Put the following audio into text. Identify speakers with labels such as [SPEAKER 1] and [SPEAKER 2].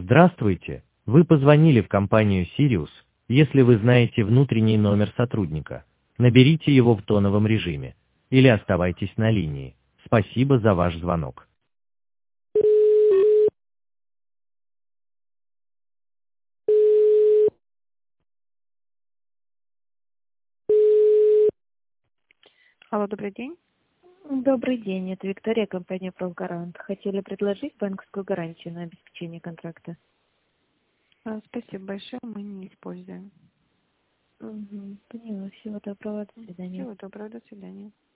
[SPEAKER 1] Здравствуйте, вы позвонили в компанию Sirius. Если вы знаете внутренний номер сотрудника, наберите его в тоновом режиме или оставайтесь на линии. Спасибо за ваш звонок. Алло, добрый день.
[SPEAKER 2] Добрый день, это Виктория, компания «Профгарант». Хотели предложить банковскую гарантию на обеспечение контракта.
[SPEAKER 1] Спасибо большое, мы не используем.
[SPEAKER 2] Поняла. Всего доброго, до свидания.
[SPEAKER 1] Всего доброго, до свидания.